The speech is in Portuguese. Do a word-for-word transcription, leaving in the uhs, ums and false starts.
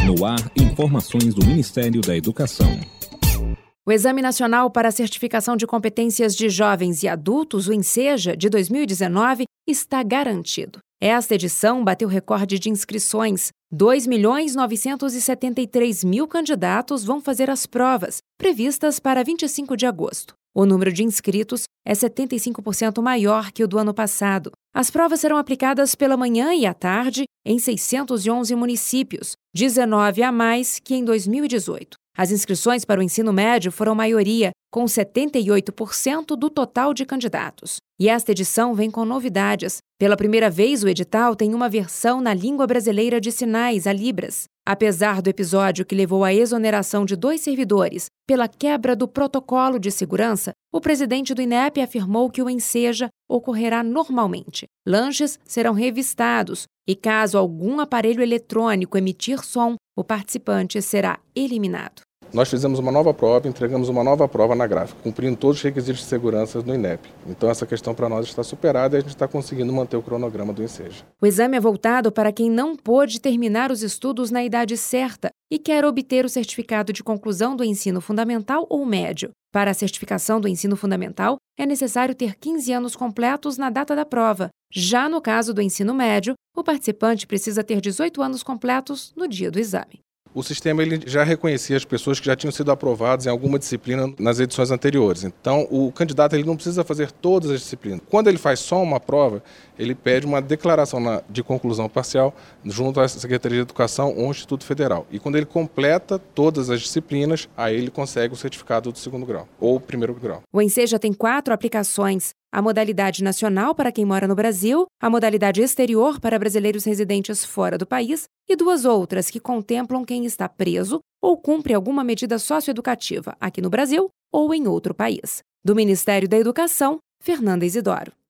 No ar, informações do Ministério da Educação. O Exame Nacional para a Certificação de Competências de Jovens e Adultos, o ENSEJA, de dois mil e dezenove, está garantido. Esta edição bateu recorde de inscrições. dois milhões novecentos e setenta e três mil candidatos vão fazer as provas, previstas para vinte e cinco de agosto. O número de inscritos é setenta e cinco por cento maior que o do ano passado. As provas serão aplicadas pela manhã e à tarde em seiscentos e onze municípios, dezenove a mais que em dois mil e dezoito. As inscrições para o ensino médio foram maioria, com setenta e oito por cento do total de candidatos. E esta edição vem com novidades. Pela primeira vez, o edital tem uma versão na língua brasileira de sinais, a Libras. Apesar do episódio que levou à exoneração de dois servidores pela quebra do protocolo de segurança, o presidente do INEP afirmou que o ENSEJA ocorrerá normalmente. Lanches serão revistados e, caso algum aparelho eletrônico emitir som, o participante será eliminado. Nós fizemos uma nova prova, entregamos uma nova prova na gráfica, cumprindo todos os requisitos de segurança do INEP. Então essa questão para nós está superada e a gente está conseguindo manter o cronograma do ENSEJA. O exame é voltado para quem não pôde terminar os estudos na idade certa e quer obter o certificado de conclusão do ensino fundamental ou médio. Para a certificação do ensino fundamental, é necessário ter quinze anos completos na data da prova. Já no caso do ensino médio, o participante precisa ter dezoito anos completos no dia do exame. O sistema ele já reconhecia as pessoas que já tinham sido aprovadas em alguma disciplina nas edições anteriores. Então, o candidato ele não precisa fazer todas as disciplinas. Quando ele faz só uma prova, ele pede uma declaração de conclusão parcial junto à Secretaria de Educação ou ao Instituto Federal. E quando ele completa todas as disciplinas, aí ele consegue o certificado do segundo grau ou primeiro grau. O ENSEJA tem quatro aplicações. A modalidade nacional para quem mora no Brasil, a modalidade exterior para brasileiros residentes fora do país e duas outras que contemplam quem está preso ou cumpre alguma medida socioeducativa aqui no Brasil ou em outro país. Do Ministério da Educação, Fernanda Isidoro.